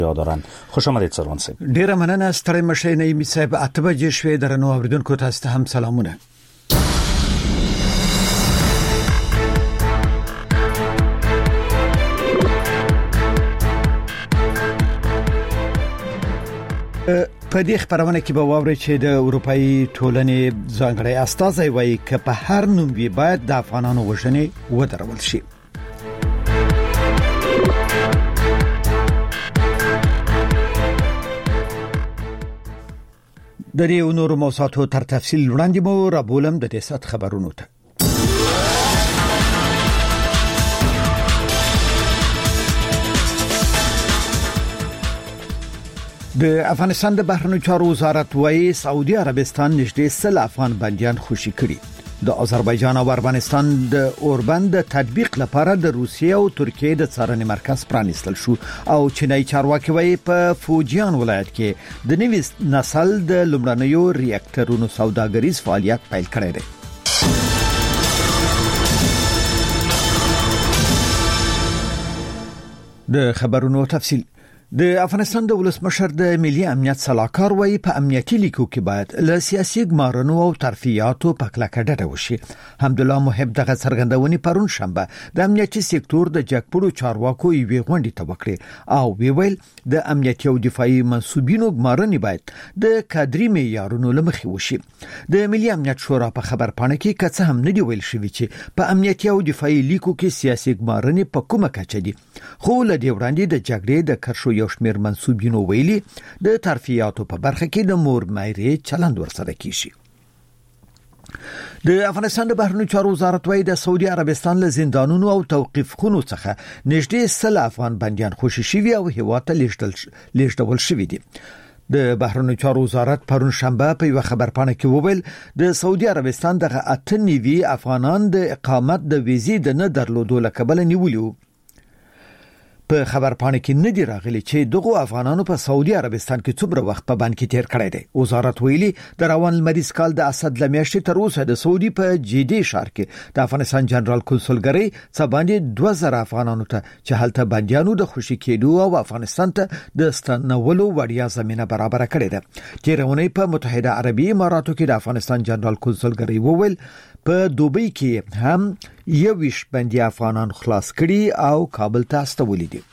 دارن. خوش آمدید سروان صاحب. ډیره مننه ستړی مشه نعیمي صاحب. 8 بجې شوې درنو اوریدونکو تاسو ته هم سلامونه. په دې خبرونه کې به واوري چې د اروپאי ټولنې ځانګړی استازی وایي چې په هر نوم وی باید د افغانانو وژنې ودرول شي. د دې نورو موضوعاتو تر تفصیل وړاندې مو را بولم د دې سات خبرونو ته. د افغانستان د بهرنیو چارو وزارت وایي سعودي عربستان نږدې 100 افغان بنديان خوشي کړي. د آذربایجان او افغانستان د اوربند د تطبیق لپاره د روسیې او ترکیې د څارنې مرکز پرانیستل شو او چینای چارواکي وایي په فوجیان ولایت کې د نوي نسل د لومړنیو ریاکټرونو سوداګریز فعالیت پیل کړی دی. د خبرونو تفصیل. د افغانستان د ولسمشر د ملي امنیت صلاحکار وایي په امنیتي لیکو کې باید له سیاسي ګمارنو او ترفیعاتو په کلکه ډډه وشي. حمدالله محب دغه څرګندونې پرون شنبه د امنیتي سکتور د جګپړو چارواکو یوې غونډې ته وکړې او ویل د امنیتي او دفاعي منسوبینو ګمارنې باید د کادري معیارونو لمخې وشي. د ملي امنیت شورا په خبر پاڼه کې کڅ هم نه دی ویل شوی چې په امنیتي او دفاعي لیکو کې سیاسي ګمارنې په کومه کچه دي. خو له دې وړاندې د جګړې د کرشو یو شمېر منسوبینو ویلي د ترفیعاتو په برخه کې د مور مایرې چلند ورسره کیږي. د افغانستان د بهرنیو چارو وزارت وایي د سعودي عربستان له زندانونو او توقيف خونو څخه نږدې 100 افغان بنديان خوشي شوي او هیواد ته لیږدول شوي دي. د بهرنیو چارو وزارت پرون شنبه په یو خبرپاڼه کې وویل د سعودي عربستان دغه 98 افغانان د اقامت د ویزې د نه درلودو لکبل نیولیو. په خبرپاڼه کې نه دی راغلی چې دغه افغانانو په سعودي عربستان کې څومره وخت په بند کې تیر کړی دی. وزارت ویلي د روان لمریز کال د اسد لمیاشتې تر اوسه د سعودي په جدي ښار کې د افغانستان جنرال کنسولګری څخه باندې 2000 افغانانو ته چې هلته بنديانو د خوشي کېدو او افغانستان ته د ستنولو وړیا زمينه برابر کړې ده. تیرونه په متحده عربي اماراتو کې د افغانستان جنرال کنسولګری وویل په دوبۍ کې هم یویش بندي افغانان خلاص کړي او کابل ته استولي دي.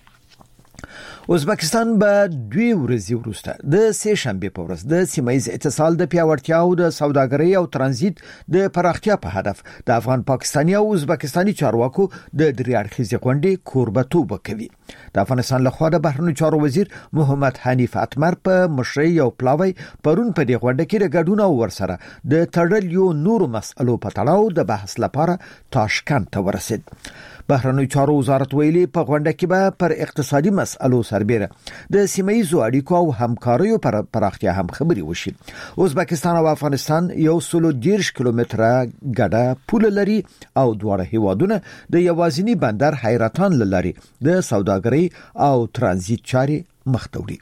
ازبکستان به 2 ورځې وروسته د سه شنبه په ورځ د سیمایي اتصال د پیاوړتیا او د سوداګرۍ او ترانزیت د پراختیا په هدف د افغان پاکستاني او ازبکستاني چارواکو د دریاړخیزې غونډې کوربتوب کوي. د افغانستان لخوا د بهرنیو چارو وزیر محمد حنیف اتمر په مشرۍ او پلاوی پرون په دې غونډه کې د ګډون او ورسره د تړلیو نورو مسئلو په تړاو د بحث لپاره تاشکند ته ورسید. بهرنیو چارو وزارت ویلي په غونډه کې به پر اقتصادي مسئلو سربېره د سیمایي اړیکو او همکاریو پر پراختیا هم خبري وشي. ازبکستان او افغانستان یو 130 کیلومتره ګډه پول لري او دواړه هیوادونه د یوازینی بندر حیرتان لري د سوداګرۍ او ترانزیت چارې مخ ته وړي.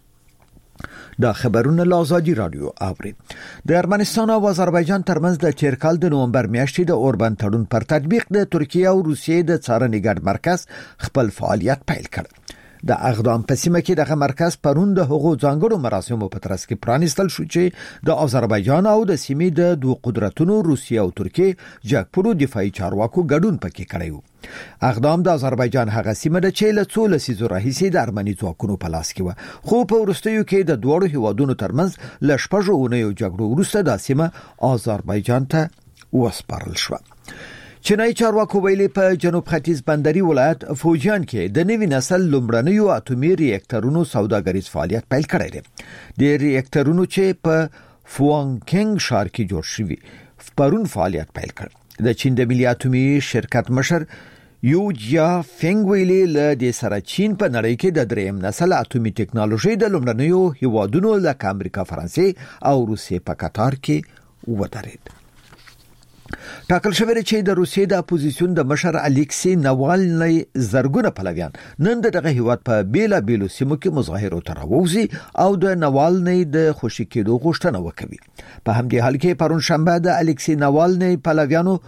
دا خبرونه له آزادي رادیو اوري. د ارمنستان او آذربایجان ترمنځ د چیرکال د نومبر میاشتې د اوربند تړون پر تطبیق د ترکیه او روسیې د څارنې ګډ مرکز خپل فعالیت پیل کړ. د اقدام په سیمه کې دغه مرکز پرون د هغو ځانګړو مراسمو په ترڅ کې پرانیستل شو چې د آذربایجان او د سیمې د دوه قدرتونو روسیه او ترکیه جګپړو دفاعي چارواکو ګډون پکې کړی و. اقدام د آذربایجان هغه سیمه ده چې له څو لسیزو راهیسې د ارمني ځواکونو په لاس کې و، خو په وروستیو کې د دوړو هیوادونو ترمنځ له شپږو اونیو جګړو وروسته د سیمه آذربایجان ته وسپارل شو. چینای چارواکو ویلي په جنوب ختیځ بندري ولایت فوجیان کې د نوي نسل لومړنیو اټومي ریاکټرونو سوداګریز فعالیت پیل کړی دی. د ریاکټرونو چې په فوانګینګ ښار کې جوړ شوی پرون فعالیت پیل کړ. د چین د ملي اټومي شرکت مشر یو جیا فنګ ویلي له د سره چین په نړۍ کې د دریم نسل اټومي ټکنالوژي د لومړنیو هیوادونو لکه امریکا، فرانسې او روسیې په قطار کې ودرېد. ټاکل شوی چې د روسیې د اپوزیسیون د مشر الیکسی ناوالنی زرګونه پلویان نن دغه هیواد په بیلا بیلو سیمو کې مظاهرو ته راوځي او د ناوالنی د خوشي کېدو غوښتنه وکوي. په همدې حال کې پرون شنبه د الیکسی ناوالنی پلویانو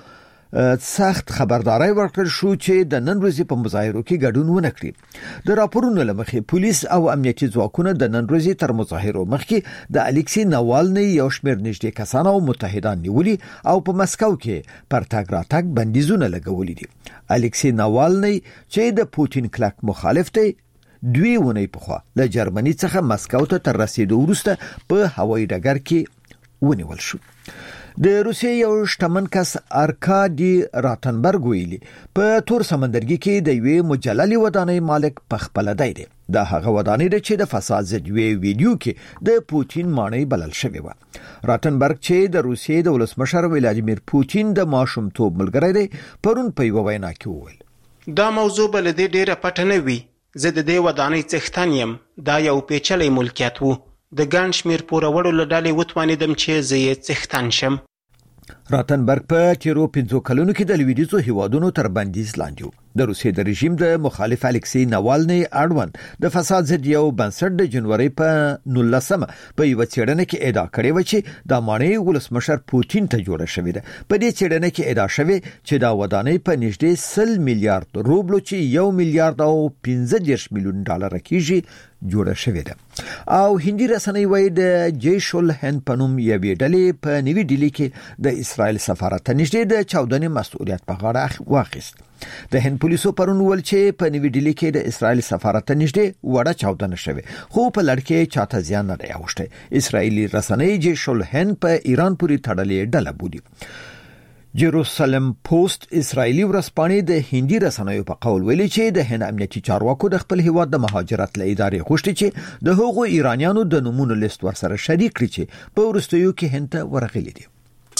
سخت خبرداري ورکړل شو چې د نن ورځې په مظاهرو کې ګډون ونه کړي. د راپورونو لمخې پولیس او امنیتي ځواکونه د نن ورځې تر مظاهرو مخکې د الکسی ناوالني یو شمېر نږدې کسان او متحدان نیولي او په مسکو کې پر تګ راتګ بندیزونه لګولي دي. الکسی ناوالني چې د پوتین کلک مخالف دی 2 ونې پخوا له جرمني څخه مسکو ته تر رسیدو وروسته په هوایي ډګر کې ونیول شو. د روسیې یو شتمن کس ارکادي راتنبرګ ویلي په تور سمندرګي کې د یوې مجللې ودانۍ مالک په خپل دی. دا هغه ودانۍ ده چې د فساد ضد ویډیو کې د پوتین مانۍ بلل شوی و. راتنبرګ چې د روسیې د ولسمشر ولادیمیر پوتین د ماشومتوب ملګری دی پرون په یو وینا کې وویل دا موضوع بل دې ډیره پټه نه وي. زه د دې ودانۍ څښتن یم. دا یو پیچلی ملکیت وو. د ګڼ شمېر پوروړو له ډلې وتوانېدم چې زه یې څښتن شم. راتنبرګ په تیرو 5 کلونو کې د لویدیځو هیوادونو تر بندیز لاندې و. د روسیې د رژیم د مخالف الکسی ناوالني اړوند د فساد ضد یو بنسټ د جنوري په 19 په یو څېړنه کې ادعا کړې و چې د مانۍ ولسمشر پوتین ته جوړه شوې ده. په دې څېړنه کې ادعا شوې چې دا ودانۍ په نږدې 100 میلیارډ روبلو چې 1 میلیارډ او 15 میلیون ډالر کېږي جوړه شوې ده. او هندي رسنۍ وایي د جیش الهند په نوم یوې ډلې په نوي ډیلي کې د اسرائیل سفارت ته نږدې د چاودنې مسؤلیت په غاړه واخیست. د هند پولیسو پرون ول چې په نوي ډیلي کې د اسرائیل سفارت ته نږدې وړه چاودنه شوې خو په لړ کې چاته زیان نه دی اوښتی. اسرائیلي رسنۍ جیش الهند په ایران پورې تړلې ډله بولي. جروسلم پوسټ اسرائیلی ورځپاڼې د هندي رسنیو په قول ویلي چې د هند امنیتي چارواکو د خپل هیواد د مهاجرت له ادارې غوښتي چې د هغو ایرانیانو د نمونه لیست ورسره شریک کړي چې په وروستیو کې هند ته ورغلي دي.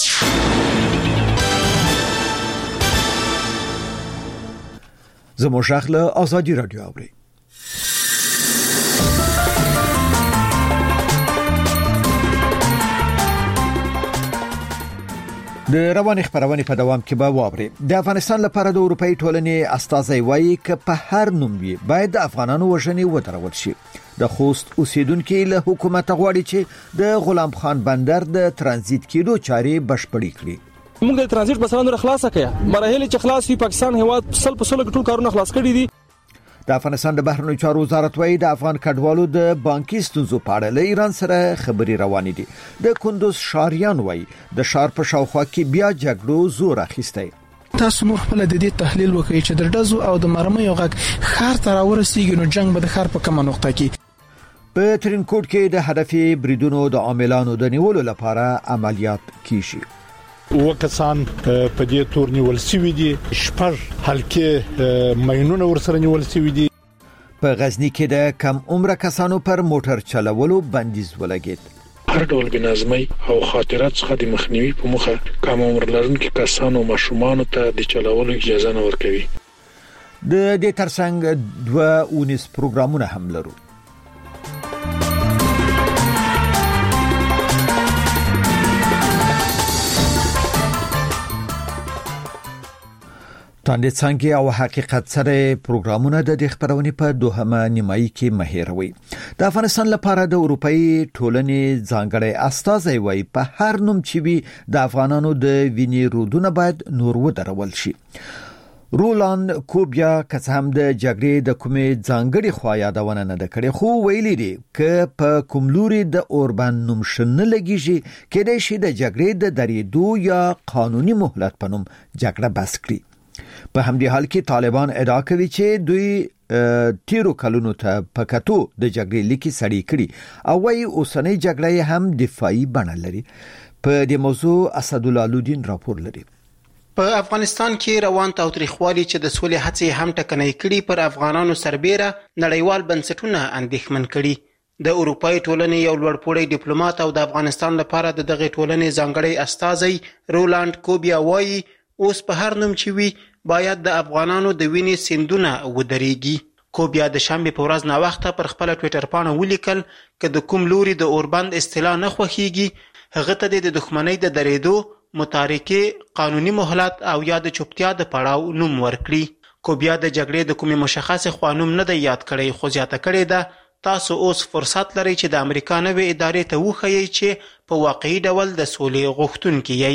زموږ غږ له آزادي رادیو اوري. د رواني خبرونه په دوام کې به واوري. د افغانستان لپاره د اروپאי ټولنې استازي وایي ک په هر نوم وي باید د افغانانو وژنې ودرول شي. د خوست اوسیدونکو له حکومت غواړي چې د غلام خان بندر د ترانزیت کېدو چارې بشپړې کړي. موږ د ترانزیت بسانو خلاصه کړه. مراحل چې خلاص وي پاکستان هواد سل په سل ټول کارونه خلاص کړي دي. د افغانستان د بهرنیو چارو وزارت وایي د افغان کډوالو د بانکي ستونزو په اړه له ایران سره خبري روانې دي. د کندوز شاریان وایي د شار په شاوخوا کې بیا جګړو زور اخیستی. تاسو نور خپل د دې تحلیل وکړئ چې د ډزو او د مرمۍ غږ خار تر ورسیږي نو جنگ به د خار په کومه نقطه کې. په ترینکوټ کې د هدفي بریدونو د عاملانو د نیولو لپاره عملیات کیږي. وکسان په دې تور نیول سوي دي. شپږ حلقې ماینونه ورسره نیول سوي دي. په غزنی کې د کم عمر کسانو پر موټر چلولو بندیز ولګید. هر ډول بنظمي او خاطرات څخه د مخنیوي په موخه کم عمر لرونکو کسانو او ماشومان ته د چلولو اجازه نه ورکوي. د دې ترڅنګ 2 اونیس پروګرامونه هم لرو. تاندې څنګه او حقیقت سره پروګرامونه د خبرونې په دوهمه نیمایي کې مهیروي. د افغانستان لپاره د اروپאי ټولنې ځانګړی استازي وایي په هر نوم چې وي د افغانانو د وینې رودونه باید نور ودرول شي. رولاند کوبیا که هم د جګړې د کومې ځانګړي خوا یادونه نه کړې خو ویلي دي ک په کوملوري د اوربان نوم شنه لګیږي کېدای شي د جګړې د درېدو یا قانوني مهلت په نوم جګړه بس کړي. په همدې حال کې طالبان ادعا کوي چې دوی تیرو کلونو ته پکاتو د جګړې لیکي سړی کړي او وايي اوسنۍ جګړه هم دفاعي بڼه لري. په دې موضوع اسد الله لودین راپور لري. په افغانستان کې روان تاوتریخوالي چې د سولې هڅې هم ټکنۍ کړي پر افغانانو سربېره نړیوال بنسټونه اندېښمن کړي. د اروپאי ټولنې یو لوړپوړی ډیپلوماټ او د افغانستان لپاره د دغه ټولنې ځانګړی استازی رولاند کوبیا وایي اوس په هر نوم چې وي باید د افغانانو د وینې سیندونه ودرېږي. کوبیا د شنبې په ورځ ناوخته پر خپل ټویټر پاڼه ولیکل چې د کوم لوري د اوربند اصطلاح نه خوښیږي هغه ته د دښمنۍ د درېدو متارکې قانوني مهلت او یا د چوپتیا د پړاو نوم ورکړي. کوبیا د جګړې د کومې مشخص خانوم نه دی یاد کړی خو زیاته کړې ده تاسو اوس فرصت لرئ چې د امریکا نوې ادارې ته وښیئ چې په واقعي ډول د سولې غوښتونکي یې.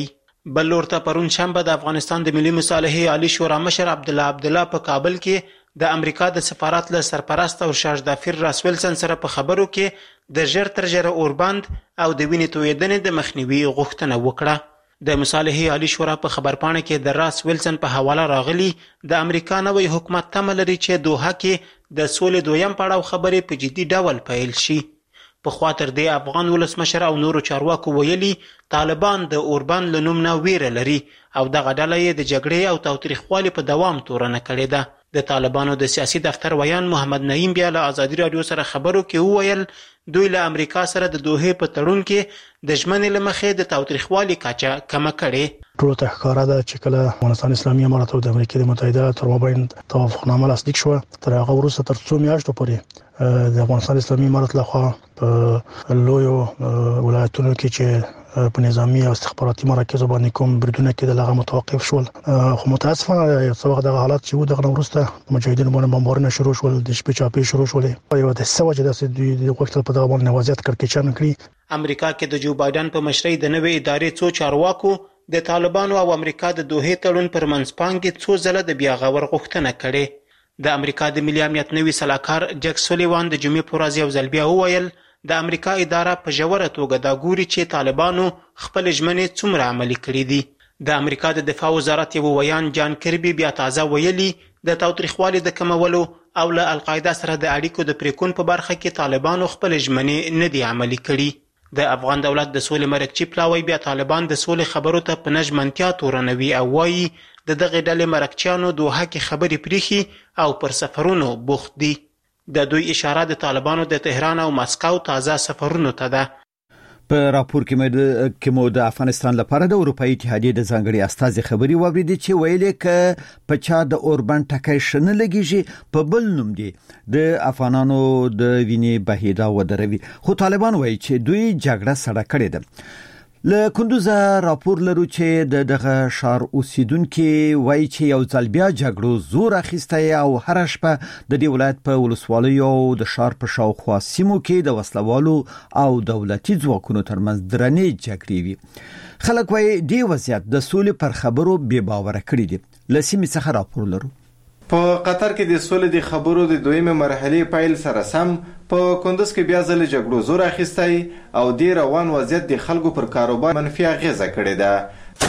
بل ورته پرون شنبه د افغانستان د ملي مصالحې عالی شورا مشر عبدالله په کابل کې د امریکا د سفارت له سرپرست او شارج دافیر راس ویلسن سره په خبرو کې د ژر تر ژره اوربند او د وینې تویېدنې د مخنیوي غوښتنه وکړه. د مصالحې عالی شورا په خبرپاڼه کې د راس ویلسن په حواله راغلی د امریکا نوی حکومت تمه لري چې دوحه کې د سولې دویم پړاو خبرې په جدي ډول پیل شي. په خوا تر دې افغان ولسمشر او نورو چارواکو ویلي طالبان د اوربند له نوم نه ویره لري او دغه ډله یې د جګړې او تاوتریخوالي په دوام تورنه کړې ده. د طالبانو د سیاسي دفتر ویان محمد نعیم بیا له ازادي راډیو سره خبرو کې وویل دوی له امریکا سره د دوحې په تړون کې د ژمنې له مخې د تاوتریخوالي کچه کمه کړې. ټولو ته ښکاره ده چې کله افغانستان اسلامي امارات او د امریکا متحده ایالاتو تر مابین توافقنامه لاسلیک شوه تر هغه وروسته تر 2 میاشتو پورې د افغانستان اسلامي امارات لخوا په لویو ولایتونو کې چې په نظامی او استخباراتي مراکزو باندې کوم بریدونه کې د لغه متوقف شول. خو متاسفانه یو څه وخت دغه حالات چې دغه وروسته مجاهدین باندې بمبارونه شروع شول، د شپې چاپی شروع شولې. یو د سوجه د دوی د وخت په دغه باندې وضعیت کړکېچن کړی. امریکا کې د جو بایدن په مشرۍ د نوې ادارې څو چارواکو د طالبانو او امریکا د دوحې تړون پر منځپانګې څو ځله د بیا غور غوښتنه کړې. د امریکا د ملي امنیت نوي سلاکار جک سولیوان د جمعې په ورځ یو ځل بیا وویل د امریکا اداره په ژوره توګه دا ګوري چې طالبانو خپل ژمنې څومره عملي کړي دي. د امریکا د دفاع وزارت یو ویان جان کربي بیا تازه ویلي د تاوتریخوالي د کمولو او له القاعده سره د اړیکو د پریکون په برخه کې طالبانو خپل ژمنې نه دي عملي کړي. د افغان دولت د سولې مرکچی پلاوی بیا طالبان د سولې خبرو ته په نژمنتیا تورنوي او وایي د دغه ډلې مرکچیانو دوحه کې خبرې پریخي او پر سفرونو بوخت دي. د دوی اشاره د طالبانو د تهران او مسکو تازه سفرونو ته ده. په راپور کې مو د افغانستان لپاره د اروپאי اتحادیې د ځانګړي استازي خبري واوریدي چې ویلې ک په چا د اوربند ټکای شنه لګیږي په بل نوم دي د افغانانو د وینې بهیدا ودروي. خو طالبان وایي چې دوی جګړه سړه کړې ده. له کندوز راپور لرو چې دغه شار اوسیدونکو وایي چې یو ځل بیا جګړو زور اخیسته او هر شپه د دې ولایت په ولسوالیو او د شار په شاوخوا سیمو کې د وسلوالو او دولتي ځواکونو ترمنځ درنې جګړې وي. خلک وایي دې وضعیت د سولې پر خبرو بې باوره کړی دي. لسیمې څخه راپور لرو. په قطر کې د سولې د خبرو د دویمه مرحله پیل سره سم په کندوز کې بیا ځل جګړو زور اخیستی او د روان وضعیت د خلکو پر کاروبار منفي اغیزه کړې ده.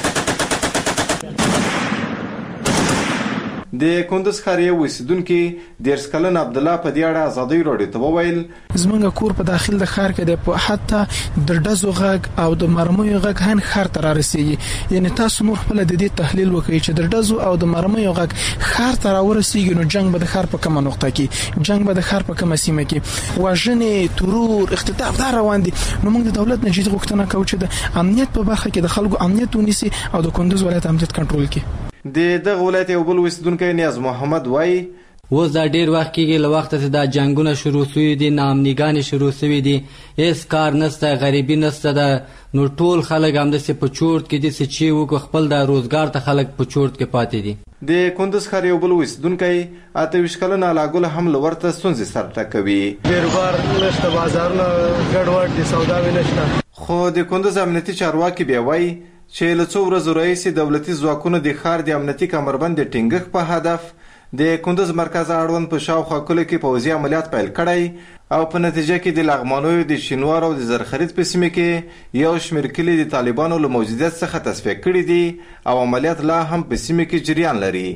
د کندوز ښار یو اوسیدونکي د ارسکلن عبد الله په دې اړه ازادي راډیو ته وویل زمونږ کور په داخل د ښار کې د په حتی د ډزو غږ او د مرمیو غږ هن ښار ته رارسیږي. یعنی تاسو نور خپل د دې تحلیل وکړئ چې د ډزو او د مرمیو غږ ښار ته راورسیږي نو جنگ به د ښار په کومه نقطه کې، جنگ به د ښار په کومه سیمه کې، وژنې، ترور، اختطاف دا روان دي. نو موږ د دولت نه جدي غوښتنه کوو چې د امنیت په برخه کې د خلکو امنیت ونیسي او د کندوز ولایت امنیت کنټرول کړي. دغه ولایت یو بل اوسیدونکی نیاز محمد وایي اوس دا ډیر وخت کېږي له وخته چې دا جنگونه شروع شوي دي، ناامنیګانې شروع شوي دي، هیڅ کار نشته، غریبي نشته ده. نو ټول خلک همداسې په چورت کې دي چې وکړو خپل د روزګار ته خلک په چورت کې پاتې دي. د کندوز ښار یو بل اوسیدونکی 28 کلنه لاګل هم لورته ستونزې سره ټکوي. بیروبار نشته، بازارونه ګډوډ دي، سوداوي نشته. خو د کندوز امنیتي چارواکي بیا وایي چې له څو ورځو راهیسې دولتي ځواکونو د ښار د امنیتي کمربند د ټینګښت په هدف د کندوز مرکز اړوند په شاوخوا کلو کې پوځي عملیات پیل کړی او په نتیجه کې د لغمانیو د شینوار او د زرخرید په سیمه کې یو شمېر کلي د طالبانو له موجودیت څخه تصفیه کړي دي او عملیات لا هم په سیمه کې جریان لري.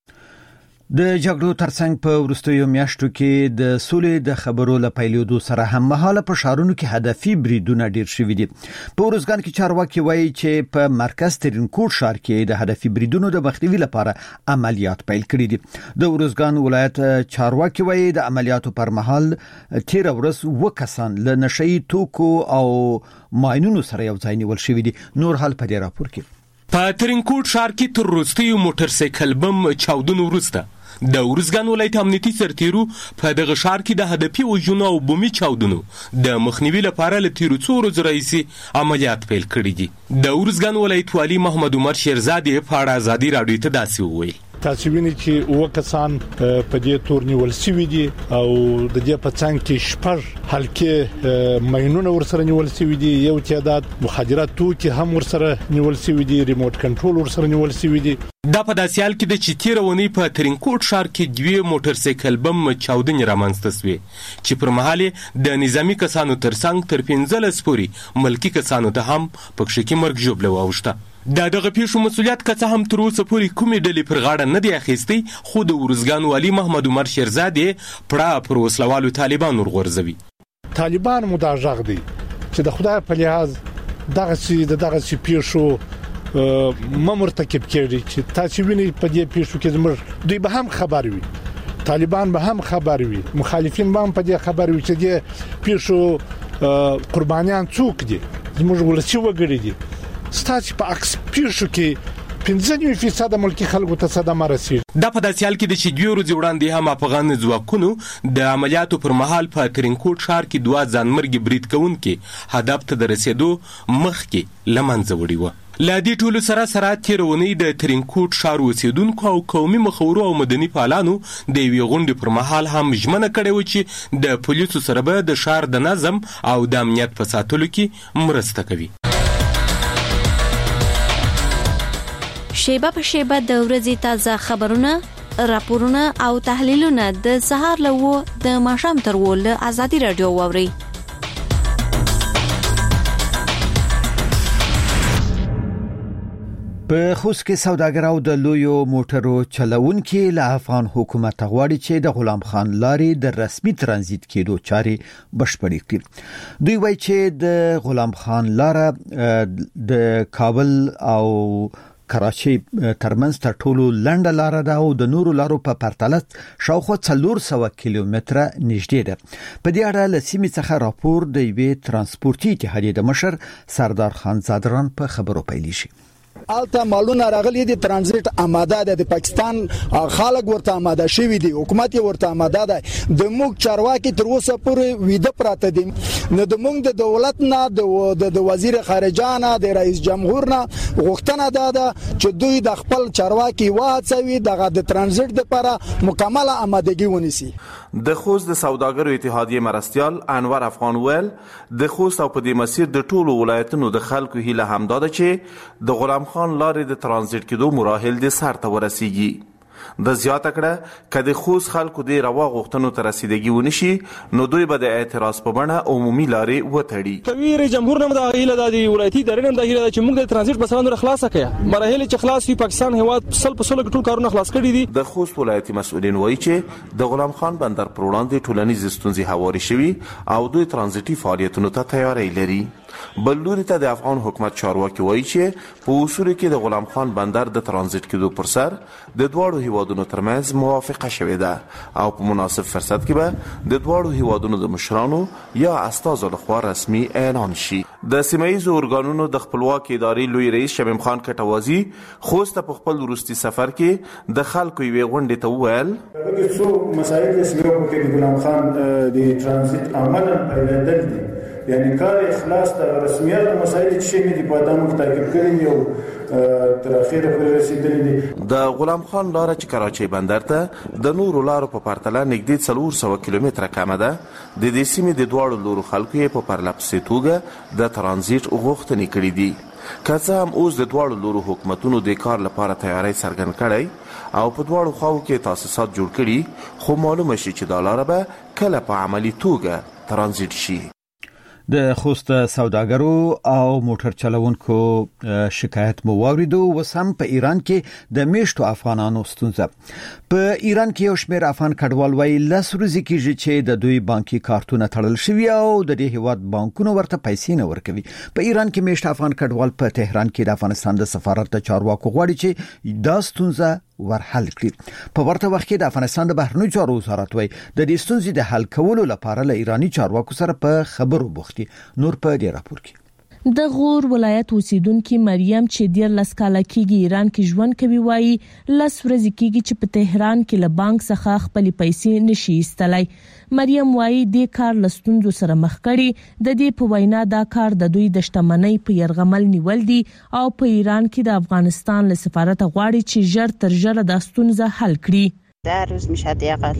د جګړو ترڅنګ په وروستیو میاشتو کې د سولې د خبرو له پیلېدو سره هم مهاله په ښارونو کې هدفي بریدونه ډیر شوي دي. په ورځګان کې چارواکي وایي چې په مرکز ترینکوټ ښار کې د هدفي بریدونو د مخنیوي لپاره عملیات پیل کړي دي. د ورځګان ولایت چارواکي وایي د عملیاتو پر مهال تیر ورځ 2 کسان له نشئی توکو او ماینونو سره یو ځای نیول شوي دي. نور حال په دې راپور کې. په ترینکوټ ښار کې تر وروستیو موټر سایکل بم چاودنو وروسته د ورځګان ولایت امنیتي سرتیرو په دغه ښار کې د هدفي وژنو او بمي چاودنو د مخنیوي لپاره له تیرو څو ورځو راهیسې عملیات پیل کړي دي. د ورځګان ولایت والي محمد عمر شیرزادې په اړه ازادي راډیو ته داسې وویل تاسو وینئ چې وکسان په دې تور نیول سوي دي او د دې په څنګ کې شپږ حلقې ماینونه ورسره نیول سوي دي یو تعداد مخدرات توکي هم ورسره نیول سوي دي ریموټ کنټرول ورسره نیول سوي دي دا په داسې حال کې د چې تیرونی په ترینکوټ ښار کې دوه موټر سایکل بم چاودنې رامنځته شوې چې پر مهال د نظامی کسانو ترڅنګ تر 15 پورې ملکی کسانو ته هم پکښې کې مرګ ژوبله واوښته دا دغه پیښو مسؤلیت که څه هم تر اوسه پورې کومې ډلې پر غاړه نه دی اخیستی خو د ورزګان والي محمد عمر شیرزادې پړه پر وسلوالو طالبان ورغورځوي. طالبان مو دا غږ دی چې د خدای په لحاظ دغه پیښو مرتکب کړي چې تاسو وینئ په دې پیښو کې زموږ دوی به هم خبر وي طالبان به هم خبر وي مخالفین به هم په دې خبر وي چې دې پیښو قربانیان څوک دي زموږ ولسی وګړي دي ستاسو په عکس پیښو کې 15% ملکی خلکو ته صدمه رسیږي. دا په داسې حال کې د چې 2 ورځې وړاندې هم افغان ځواکونو د عملیاتو پر مهال په ترینکوټ ښار کې 2 ځانمرګي برید کوونکي هدف ته د رسیدو مخکې له منځه وړي وو. له دې ټولو سره تیرونی د ترینکوټ ښار اوسیدونکو او قومي مخورو او مدني فعالانو د یوې غونډې پر مهال هم ژمنه کړې وه چې د پولیسو سره به د ښار د نظم او د امنیت په ساتلو کې مرسته کوي. شیبه په شیبه د ورځې تازه خبرونه، راپورونه او تحلیلونه د سهار له 9 د ماښام تر 10 له ازادي رادیو واورئ. په خوست کې سوداګر او د لویو موټرو چلوونکي له افغان حکومت غواړي چې د غلام خان لارې د رسمي ترانزیت کېدو چارې بشپړې کړي. دوی وایي چې د غلام خان لاره د کابل او کراچي ترمنځ تر ټولو لنډه لار ده او د نورو لارو په پرتله شاوخوا 400 کیلومتره نږدې ده. په دې اړه له سیمې څخه راپور د یوې ترانسپورتي اتحادیې د مشر سردار خان زادران په خبرو پیل شي. الته مالونه راغلي دي ترانزیت آماده ده د پاکستان خلک ورته آماده شوی دي حکومت یې ورته آماده ده د موږ چارواکي تر اوسه پورې ویده پراته دي نه د موږ د دولت نه د وزیر خارجه نه د رئیس جمهور نه غوښتنه ده چې دوی د خپل چارواکي واڅوي د ترانزیت لپاره مکمله آمادګي ونیسي. د خوست د سوداګرو اتحادیې مرستيال انور افغان ویل د خوست او په دې مسیر د ټولو ولایتونو د خلکو هیله همداده چې د غلام خان لارې د ترانزیت کېدو مراحل د سر ته ورسیږي. د زیاته کړه کله خوست خلکو د روا غوښتنو ته رسیدګي ونشي نو دوی به د اعتراض په بڼه عمومي لارې وتړي. کوي جمهور نه د هیله د ولایتي ادارې نه د هیله چې موږ د ترانزیت په سبب خلاص کړو مراحل چې خلاص وي پاکستان هواد په سلو ټول کارونه خلاص کړي دي. د خوست ولایتي مسؤلین وایي چې د غلام خان بندر پر وړاندې ټولنیز ستونزې هواري شوي او دوی ترانزیتي فعالیتونو ته تیاری لري. بل لوري ته د افغان حکومت چارواکي وایي چې په اصول کې د غلام خان بندر د ترانزیت کېدو پر سر د دواړو هیوادونو ترمنځ موافقه شوې ده او په مناسب فرصت کې به د دواړو هیوادونو د مشرانو یا استازو لخوا رسمي اعلان شي. د سیمایي اورګانونو د خپلواکي ادارې لوی رئیس شمیم خان کټوازی خوست په خپل وروستي سفر کې د خلکو یوې غونډې ته وویل چې څو مسایل چې د غلام خان د ترانزیت عملاً پیدل دي یعنی کار اخلاص ته رسمیت مسایل چې نه دي په دامو تعقیب کړي او تر اخره پورې رسیدلي دي. د غلام خان لار چې کراچۍ بندر ته د نورو لارو په پرتله نږدې 400 کیلومتره کمه ده. د دې سیمې د دواړو لورو خلکو یې په پرلپسې توګه د ترانزیت غوښتنې کړې دي. که څه هم اوس د دواړو لورو حکومتونو د کار لپاره تیاری څرګند کړی او په دواړو خواو کې تاسیسات جوړ کړي خو معلومه شي چې دا لاره به کله په عملی توګه ترانزیت شي. د خوست سوداګرو او موټر چلوونکو شکایت مو واوریدو. وسم په ایران کې د میشتو افغانانو ستونزه. په ایران کې یو شمېر افغان کډوال وایي لس ورځې کېږي چې د دوی بانکي کارتونه تړل شوي او د دې هیواد بانکونو ورته پیسې نه ورکوي. په ایران کې میشت افغان کډوال په تهران کې د افغانستان د سفارت د چارواکو غواړي چې دا ستونزه ورحل کړي. په ورته وخت کې د افغانستان د بهرنیو چارو وزارت وایي د دې ستونزې د حل کولو لپاره له ایرانی چارواکو سره په خبرو بوختي. نور په دې راپور کې د غور ولایت اوسیدونکو مریم چې ډیر لسکاله کېږي ایران کې ژوند کوي وایي لس ورځې کېږي چې په تهران کې له بانک څخه خپل پیسې نشي ایستلای. مریم وایي د کار لستونزو سره مخ کړي. د دې په وینا دا کار د دوی د شتمنۍ په يرغمل نیول دي او په ایران کې د افغانستان له سفارت غواړي چې ژر تر ژره د ستونزه حل کړي. در روز میشه دیقل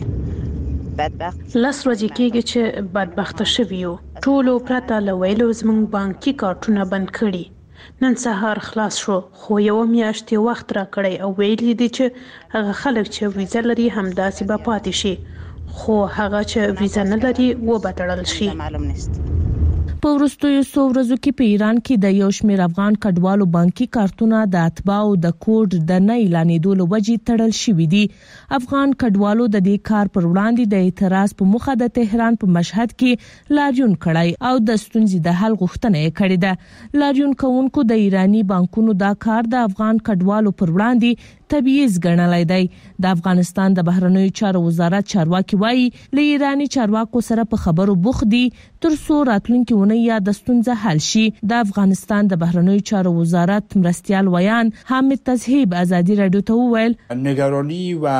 بدبخت لس ورځې کېږي چې بدبخت شویو ټولو پرته له ویلو زموږ بانکي کارتونه بند کړي. نن سهار خلاص شو خو یو میاشت وخت را کړی او ویلي دي چې هغه خلک چې ویزه لري همداسې به پاتې شي خو هغه چې ویزه نه لري و به تړل شي. معلوم نیست. په وروستیو څو ورځو کې په ایران کې د یو شمېر افغان کډوالو بانکي کارتونه د اتباعو د کوډ د نه اعلانېدو له وجې تړل شوي دي. افغان کډوالو د دې کار پر وړاندې د اعتراض په مخه د تهران په مشهد کې لاریون کړی او د ستونزې د حل غوښتنه یې کړې ده. لاریون کوونکو د ایرانی بانکونو دا کار د افغان کډوالو پر وړاندې تبعیض ګڼلای دی. د افغانستان د بهرنیو چارو وزارت چارواکي وایي له ایرانی چارواکو سره په خبرو بوخت دي ترڅو راتلونکي ونه یا د ستونزه حل شي. د افغانستان د بهرنیو چارو وزارت مرستيال ویان حامد تزهیب ازادي رادیو ته وویل نگرانی و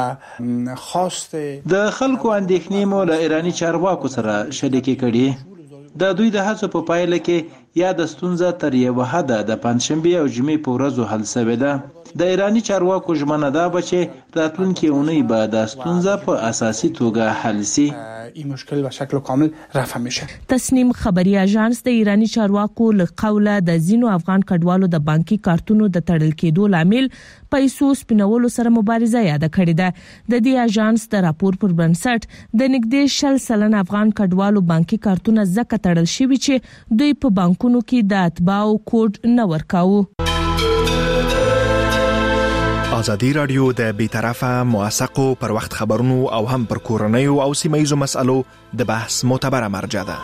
خواست د خلکو اندېښنې مو له ایرانی چارواکو سره شریکې کړي. د دوی د هڅو په پایله کې یا د ستونزه تر یو حده د پنځشنبه او جمعې په ورځو حل شوه ده. د ایرانی چارواکو ژمنه ده چې راتلونکي اونۍ به د ستونزه په اساسي توګه حل شي. این مشکل به شکل کامل رفع میشه. تسنیم خبري اژانس د ایرانی چارواکو له قوله د زینو افغان کډوالو د بانکي کارتونو د تړل کېدو لامل پیسو سپینولو سره مبارزه یاد کړې ده. د دې اژانس د راپور پر بنسټ د نږدې 60% افغان کډوالو بانکي کارتونه ځکه تړل شوي چې دوی په بانکونو کې د اتباعو کوډ نه ورکاوه. ازادي رادیو د بیطرفه موثقو پر وخت خبرونو او هم پر کورنیو او سیمایزو مسالو د بحث معتبره مرجع ده.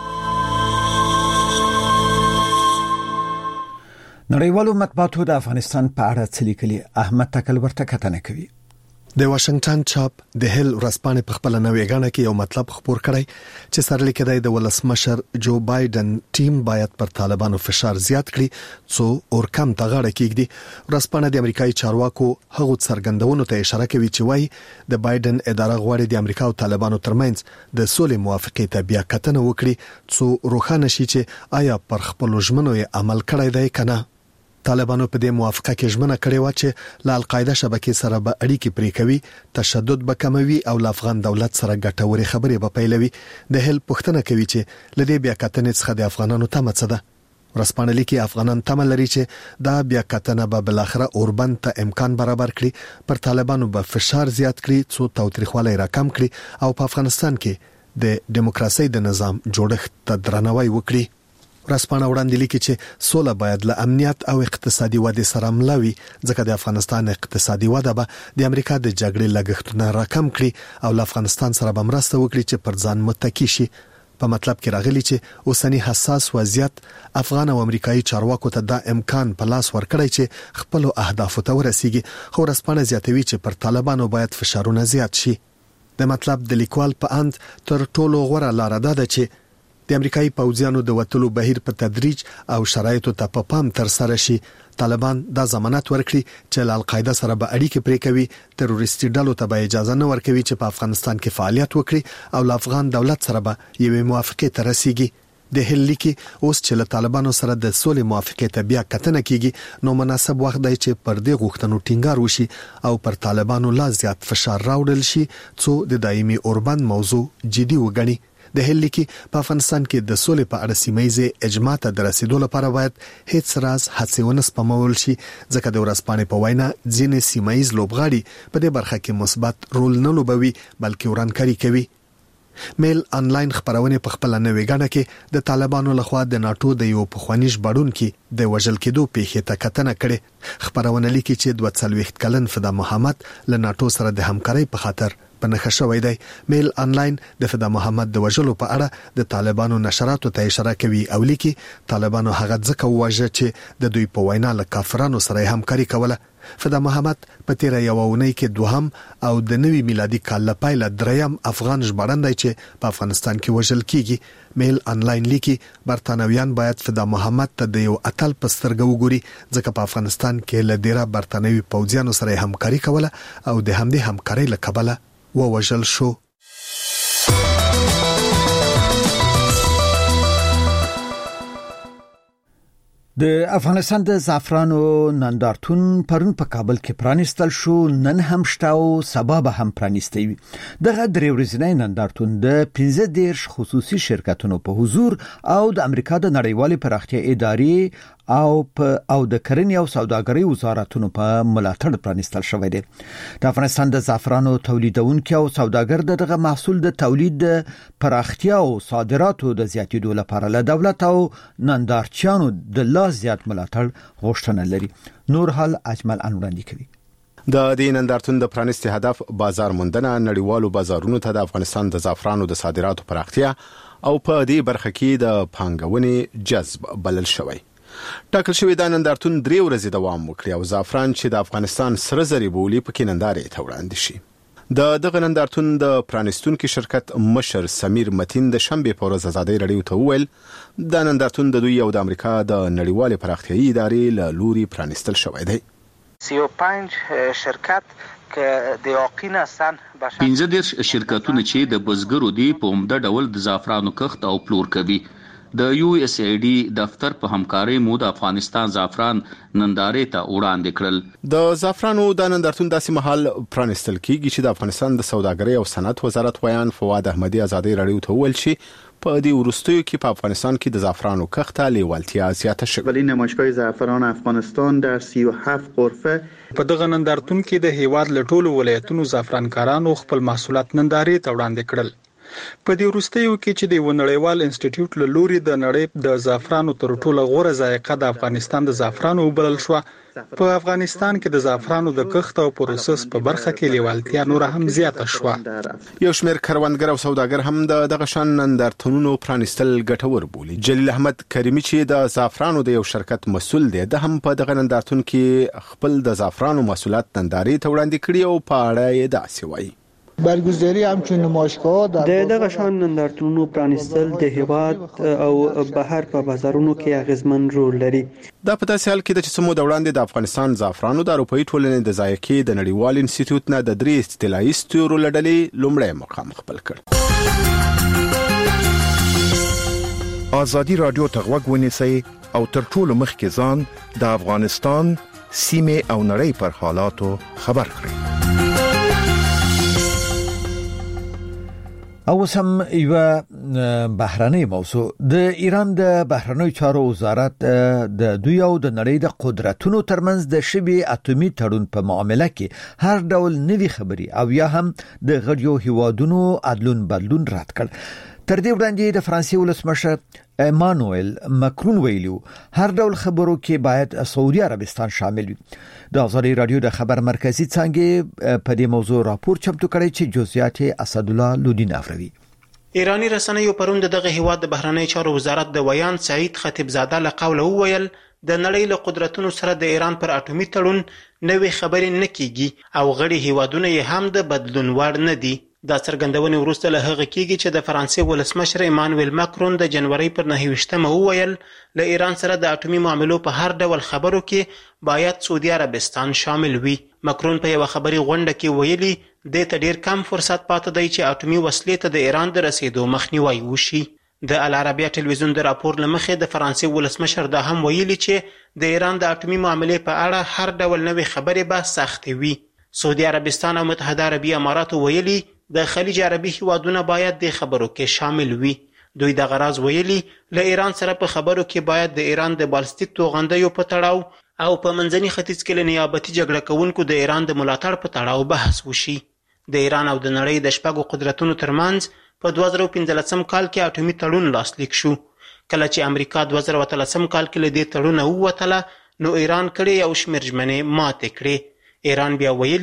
نړیوالو مطبوعاتو د افغانستان په اړه څه لیکلي احمد تکل ورته کتنه کوي. د واشنگټن چاپ د هیل ورځپاڼې په خپل نوې غاڼه کې یو مطلب خبر کړی چې سرلیک دی د ولسمشر جو بایدن ټیم باید پر طالبانو فشار زیات کړي څو اور کم تغاړه کېږي. ورځپاڼه د امریکایي چارواکو هغو څرګندونو ته اشاره کوي چې وایي د بایدن اداره غواړي د امریکا او طالبانو ترمنځ د سولې موافقې ته بیا کتنه وکړي څو روښانه شي چې آیا پر خپل ژمنو یې عمل کړی دی کنه. طالبانو په دې موافقه کې ژمنه کړې و چې له القاعده شبکې سره به اړیکې پرې کوي، تشدد به کموي او له افغان دولت سره ګټورې خبرې به پیلوي. د هل پښتنه کوي چې لدې بیا کتنې څخه د افغانانو تمه څه ده. ورځپاڼه لیکي افغانان تمه لري چې دا بیا کتنه به بلاخره اوربند ته امکان برابر کړي، پر طالبانو به فشار زیات کړي څو تاوتریخوالی راکم کړي او په افغانستان کې د دیموکراسي د نظام جوړښت ته درناوی وکړي. ورځپاڼه وړاندې لیکي چې سوله باید له امنیت او اقتصادي ودې سره ملوي، ځکه د افغانستان اقتصادي وده به د امریکا د جګړې لګښتونه راکم کړي او له افغانستان سره به مرسته وکړي چې پر ځان متکی شي. په مطلب کې راغلي چې اوسنی حساس وضعیت افغان او امریکایي چارواکو ته دا امکان په لاس ورکړی چې خپل اهدافو ته ورسیږي. خو ورځپاڼه زیاتوي چې پر طالبانو باید فشارونه زیات شي. د مطلب د لیکوال په اند تر ټولو غوره لار ده چې د امریکایي پوځیانو د وټلو بهیر په تدریج او شرایطو ته په پام تر سره شي. طالبان دا ضمانت ورکړي چې له القاعده سره به اړیکې پرې کوي، تروریستي ډلو ته به اجازه نه ورکوي چې په افغانستان کې فعالیت وکړي او له افغان دولت سره به یوې موافقې ته رسیږي. د هل لیکي اوس چې له طالبانو سره د سولې موافقې ته بیا کتنه کیږي نو مناسب وخت دی چې پر دې غوښتنو ټینګار وشي او پر طالبانو لا زیات فشار راوړل شي څو د دایمي اوربند موضوع جدي وګڼي. د هل لیکي په افغانستان کې د سولې په اړه سیمایي اجماع ته د رسیدو لپاره باید هیڅ راز هڅې ونه سپمول شي، ځکه د ورځپاڼې په وینا ځینې سیمایي لوبغاړي په دې برخه کې مثبت رول نه لوبوي بلکې ورانکاري کوي. میل انلاین خبرونه په خپل نوې غاڼه کې د طالبانو لخوا د ناتو د یو پخوانی ژباړونکو د وژل کېدو پیښې ته کتنه کړې. خبرونه لیکي چې 42 کلن فدا محمد له ناتو سره د همکارۍ په خاطر په نښه شوی دی. میل انلاین د فدا محمد د وژلو په اړه د طالبانو نشراتو ته اشاره کوي او لیکي طالبانو هغه ځکه وواژه چې د دوی په وینا له کافرانو سره همکاري کوله. فدا محمد په تیر یو اونۍ کې دوهم او د نوي میلادي کال لپاره دریم افغان ژباړندای چې په افغانستان کې وژل کیږي. میل انلاین لیکي برتانویان باید فدا محمد ته د یو اتل په سترګه وګوري ځکه په افغانستان کې له ډیره برتانوي پوځیانو سره همکاري کوله او د همدې همکارۍ له کبله ووژل شو. د افغانستان د زعفرانو نندارتون پرون په کابل کې پرانیستل شو، نن هم شته او سبا به هم پرانیستی وي. دغه درې ورځنی نندارتون د 15 خصوصي شرکتونو په حضور او د امریکا د نړیوالې پراختیا ادارې او د کرنې او سوداګرۍ وزارتونو په ملاتړ پرانیستل شوی دی. د افغانستان د زعفرانو تولیدونکو او سوداګر دغه محصول د تولید د پراختیا او صادراتو د زیاتېدو لپاره له دولت او نندارچیانو د لا زیات ملاتړ غوښتنه لري. نور حال اجمل انوراندي کوي. د دې نندارتون د پرانیستي هدف بازار موندنه، نړیوالو بازارونو ته د افغانستان د زعفرانو د صادراتو پراختیا او په دې برخه کې د پانګونې جذب بلل شوی. ټاکل شوی دا نندارتون 3 ورځې دوام وکړي او زعفران چې د افغانستان سره زری بولی په کې نندارې ته وړاندې شي. دغه نندارتون د پرانیستونکو شرکت مشر سمیر متین د شنبه په ورځ ازادي رادیو ته وویل دا نندارتون د دوی او د امریکا د نړیوالې پراختیایي ادارې له لوري پرانیستل شوی دی. 35 شرکت که د یقین هستن 15 شرکتونه چې د بزګرو دی په عمده ډول د زعفرانو کښت او پلور کوي. د یو اس ای ډي دفتر په همکارۍ مو د افغانستان زعفران نندارې ته وړاندې کړل. د زعفرانو د نندارتون داسې مهال پرانیستل کیږي چې د افغانستان د سوداګرۍ او صنعت وزارت ویان فواد احمدي ازادي رادیو ته وویل چې په دې وروستیو کې په افغانستان کې د زعفرانو کښت ته لیوالتیا زیاته شوه. ولی نمایشگاه زعفران افغانستان در 37 غرفه په دغه نندارتون کې د هیواد له ټولو ولایتونو زعفرانکارانو خپل محصولات نندارې ته وړاندې کړل. په دې وروستیو کې چې د نړیوال انسټیټیوټ له لوري د نړۍ د زعفرانو تر ټولو غوره ذائقه د افغانستان د زعفرانو وبلل شو. په افغانستان کې د زعفرانو د کښت او پروسس په برخه کې لیوالتیا نور هم زیاته شو. یو شمېر کروندګر او سوداګر هم دغه شان نندارتونونو پرانیستل ګټور بولي. جلیل احمد کریمی چې د زعفرانو د یو شرکت مسؤل دی د هم په دغه نندارتون کې خپل د زعفرانو محصولات نندارې ته وړاندې کړي او په اړه یې داسې وایي. برگزاری همچون نمایشگاه د دغه شان نندارتونونو پرانیستل د هیواد او بهر په بازارونو کې اغیزمن رول لري. دا په داسې حال کې د چې سمو د وړاندې د افغانستان زعفرانو د اروپایي ټولنې د ذایقې د نړیوال انسټیټیوټ نه د 3 استیلایي ستورو لړلې لومړی مقام خپل کړ. ازادي رادیو ته غوږ ونیسئ او تر ټولو مخکې ځان د افغانستان سیمه او نړۍ پر حالاتو خبر کړئ. او سم یو بهرنۍ موضوع د ایران د بهرنۍ چارو وزارت د دوی او د نړۍ د قدرتونو ترمنځ د شبي اتومي تړون په معاملې کې هر ډول نوي خبري او یا هم د غړیو هیوادونو عدلون بدلون رد کړ. تر دې وړاندې د فرانسې ولسمشر ایمانوئل ماکرون ویلو هر ډول خبرو کې باید سعودي عربستان شامل وي. د ازادي رادیو د خبر مرکزی څنګه په دې موضوع راپور چمتو کړی چې جزئیات اسد الله لودین افروی. ایرانی رسنیو پرون دغه هیواد د بهرنی چارو وزارت د ویان سعید خطیبزاده له قوله وویل د نړۍ له قدرتونو سره د ایران پر اټومي تړون نوې خبرې نه کیږي او غړي هیوادونه یې هم د بدلون وړ نه دي. دا څرګندونه وروسته له هغه کېږي چې د فرانسې ولسمشر ایمانوئل ماکرون د جنوري پر 29مه وویل له ایران سره د اټومي معاملو په هر ډول خبرو کې باید سعودي عربستان شامل وي. ماکرون په یو خبري غونډه کې ویلي د ته ډیر کم فرصت پاتې دی چې اټومي وسلې ته د ایران د رسیدو مخنیوي وشي. د العربیه ټلویزیون د راپور لمخې د فرانسې ولسمشر دا هم ویلي چې د ایران د اټومي معاملې په اړه هر ډول نوې خبرې به سختې وي. سعودي عربستان او متحده عربي امارات ویلي د خلیج عربي هیوادونه باید د خبرو کې شامل وي. دوی د غراض ویلي له ایران سره په خبرو کې باید د ایران د بالستیک توغندیو په تړاو او په منځني ختیځ کې له نیابتي جګړه کوونکو د ایران د ملاتړ په تړاو بحث وشي. د ایران او د نړۍ د شپږو قدرتونو ترمنځ په 2015 کال کې اټومي تړون لاسلیک شو. کله چې امریکا 2013 کال کې له دې تړونه ووتله نو ایران کړي یو شمېر ژمنې ماتې کړې. ایران بیا ویلي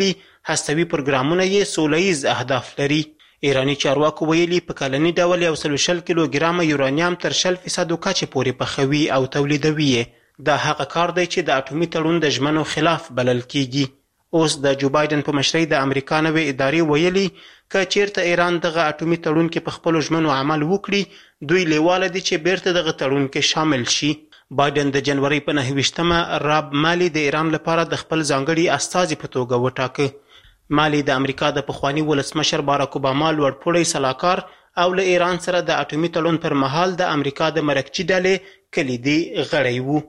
هستوي پروګرامونه یې سولهییز اهداف لري. ایرانی چارواکو ویلي په کلني ډول 120 کیلوګرام یورانیم تر 0% کچې پورې پخوي او تولیدوي. دا هغه کار دی چې د اټومي تړون د ژمنو خلاف بلل کیږي. اوس د جو بایدن په مشرۍ د امریکا نوې ادارې ویلي که چیرته ایران دغه اټومي تړون کې په خپلو ژمنو عمل وکړي دوی لیواله دي چې بیرته دغه تړون کې شامل شي. بایدن د جنوري په 29مه راب مالی د ایران لپاره د خپل ځانګړي استازي په توګه وټاکه. مالی د امریکا د پخوانی ولسمشر باراک اوباما لوړپوړی سلاکار او له ایران سره د اټومي تړون پر مهال د امریکا د مرکچي ډلې کلیدي غړی وو.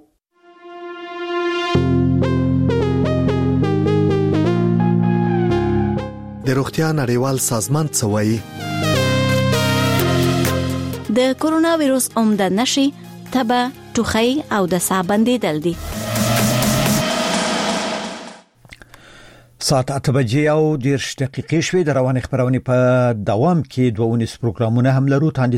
د روغتیا نړیوال سازمان څه وایي؟ د کورونا وایروس عمده نشي تبه، ټوخی او د ساه بندیدل دي. ساعت 8 بجې او 10 دقیقې شوې. د رواني خبرونه په دوام کې 2 پروګرامونه هم لرو.